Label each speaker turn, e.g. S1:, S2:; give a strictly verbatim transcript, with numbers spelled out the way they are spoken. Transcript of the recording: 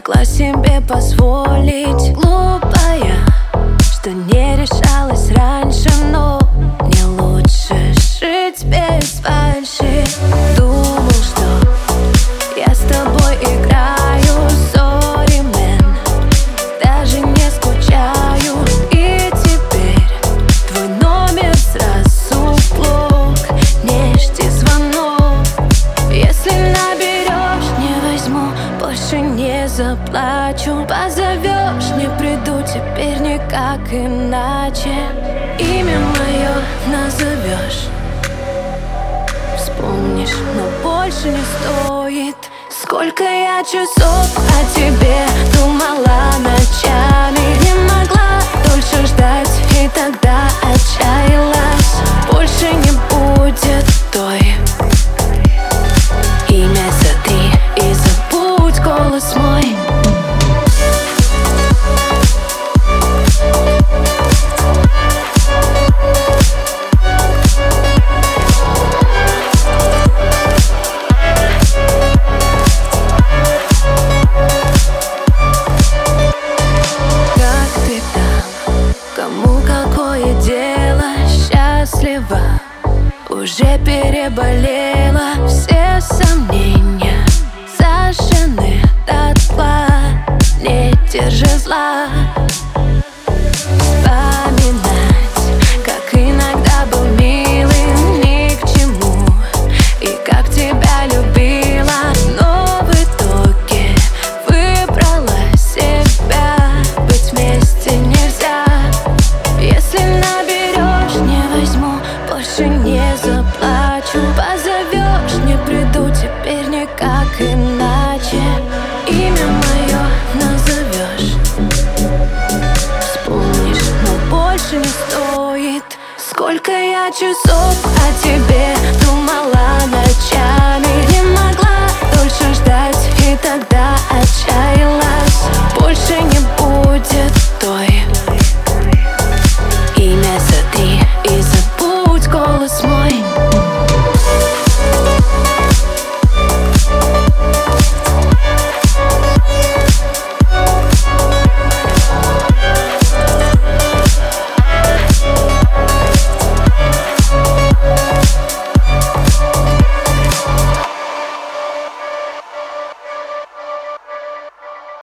S1: могла себе позволить. Глупая, что не решалась раньше, но мне лучше жить без фальши. Думал, что я с тобой играю, sorry, man, даже не скучаю. И теперь твой номер сразу в блок, не жди звонок. Если наберешь, не возьму, больше не заплачу. Позовешь, не приду, теперь никак иначе. Имя мое назовешь, вспомнишь, но больше не стоит. Сколько я часов о тебе думала ночами, не могла дольше ждать, и тогда отчаялась. Больше не будет той. Имя сотри и забудь голос мой. Кому какое дело, счастлива, уже переболела. Все сомнения сожжены дотла, не держи зла. Вспоминать, как иногда был милым, ни к чему, и как тебя любила, но в итоге выбрала себя. Быть вместе нельзя. Если наберешь, не возьму, больше не заплачу. Позовешь, не приду, теперь никак иначе. Имя мое назовешь, вспомнишь, но больше не стоит. Сколько я часов о тебе думала ночами, не могла дольше ждать, и тогда отчаялась. Больше не будет той.